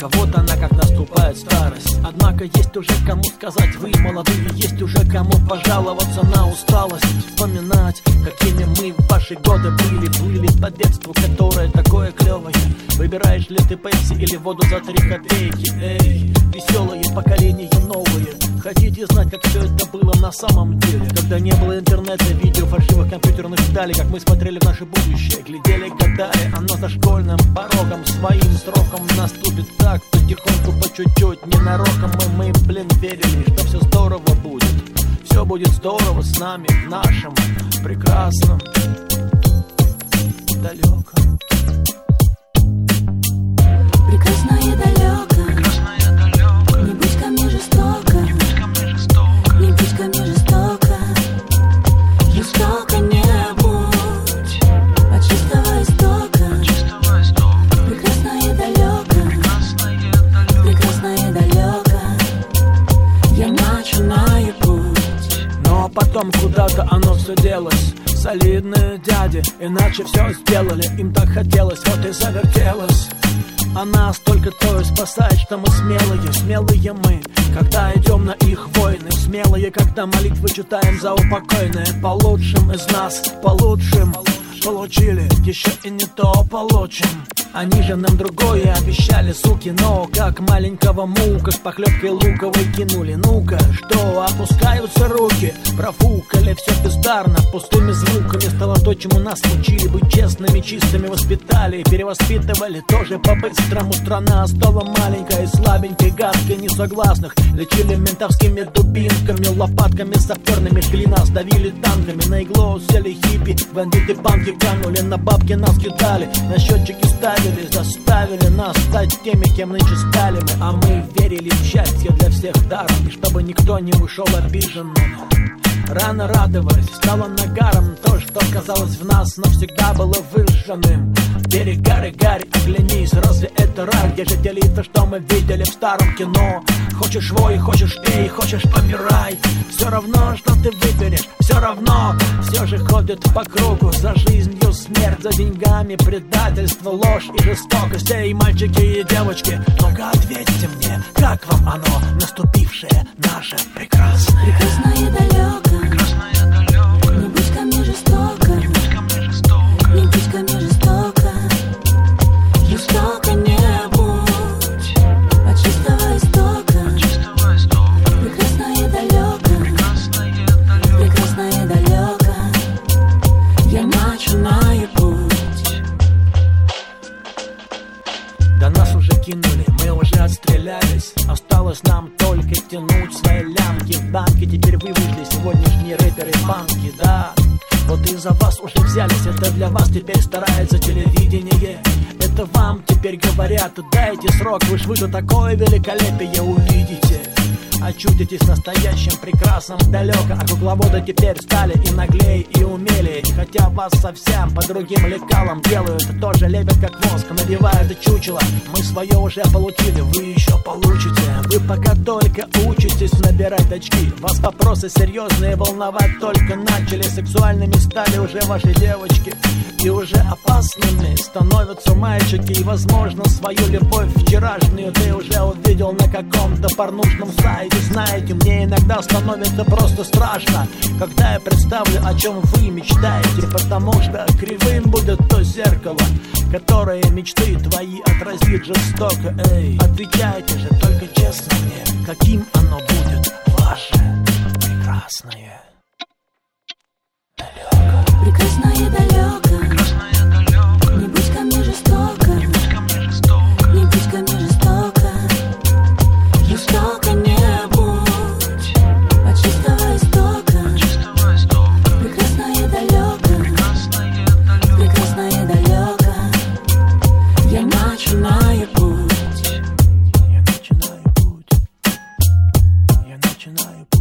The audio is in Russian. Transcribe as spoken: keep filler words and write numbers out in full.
кого-то она как наступает старость. Однако есть уже кому сказать: вы молодые, есть уже кому пожаловаться на усталость. Вспоминать, какими мы в ваши годы были. Плыли по детству, которое такое клевое. Выбираешь ли ты пепси или воду за три копейки? Эй, веселые поколения новые. Хотите знать, как все это было на самом деле? Когда не было интернета, видео, фальшивых компьютерных деталей, как мы смотрели в наше будущее, глядели, гадали, оно за школьным порогом своим сроком наступит так, потихоньку, по чуть-чуть, ненароком. И мы, блин, верили, что все здорово будет. Все будет здорово с нами, в нашем прекрасном далеком. Прекрасное далеко, не будь ко мне жестоко, не будь ко мне жестоко, жестоко не будь, от чистого истока. Прекрасное далеко, прекрасное далеко, я начинаю путь. Но потом куда-то оно все делось. Солидные дяди иначе все сделали. Им так хотелось, вот и завертелось. А нас только то и спасает, что мы смелые. Смелые мы, когда идем на их войны. Смелые, когда молитвы читаем за упокойное. По лучшим из нас, по лучшим получили, еще и не то получим. Они же нам другое обещали, суки. Но как маленького мука с похлебкой луковой кинули. Ну-ка, что, опускаются руки? Профукали все бездарно, пустыми звуками. Стало то, чему нас учили. Быть честными, чистыми воспитали. Перевоспитывали тоже по-быстрому. Страна стала маленькой, слабенькой, гадкой, несогласных. Лечили ментовскими дубинками, лопатками саперными. Жгли нас, давили танками. На иглу сели хиппи, бандиты, банки канули. На бабки нас кидали, на счетчики ставили. Заставили нас стать теми, кем нынче стали мы. А мы верили в счастье для всех даром, и чтобы никто не ушел обиженным. Рано радовались, стало нагаром то, что казалось в нас навсегда было выжженным. Перегари, гарь, оглянись, разве это рай? Где же те лица, что мы видели в старом кино? Хочешь вой, хочешь пей, хочешь помирай. Все равно, что ты выберешь, все равно. Все же ходит по кругу, за жизнью смерть, за деньгами предательство, ложь и жестокость. Эй, мальчики и девочки, только ответьте мне, как вам оно, наступившее наше прекрасное? Прекрасное далеко, не будь ко мне жестоко, не будь ко мне жестоко, жестоко не будь, от чистого истока. Прекрасное далеко, прекрасное далеко, я начинаю путь. Да нас уже кинули, мы уже отстрелялись. Осталось нам только тянуть свои лямки. В банке теперь вы вышли, сегодняшние рэперы банки, да. Вот и за вас уже взялись, это для вас теперь старается телевидение. Это вам теперь говорят, дайте срок, вы ж вы-то такое великолепие увидите. Очутитесь в настоящем прекрасном далеко. А кукловоды теперь стали и наглее, и умелее. И хотя вас совсем по другим лекалам делают, тоже лепят как воск, надевают чучело. Мы свое уже получили, вы еще получите. Вы пока только учитесь набирать очки. Вас вопросы серьезные волновать только начали. Сексуальными стали уже ваши девочки, и уже опасными становятся мальчики. И возможно свою любовь вчерашнюю ты уже увидел на каком-то порнушном сайте. Знаете, мне иногда становится просто страшно, когда я представлю, о чем вы мечтаете. Потому что кривым будет то зеркало, которое мечты твои отразит жестоко. Эй, отвечайте же только честно мне, каким оно будет ваше прекрасное далеко. Прекрасное далеко, не будь ко мне жестоко, не будь ко мне жестоко, жестоко не будь, от чистого истока. Прекрасное далеко, прекрасное далеко, я начинаю путь. Я начинаю путь, я начинаю путь.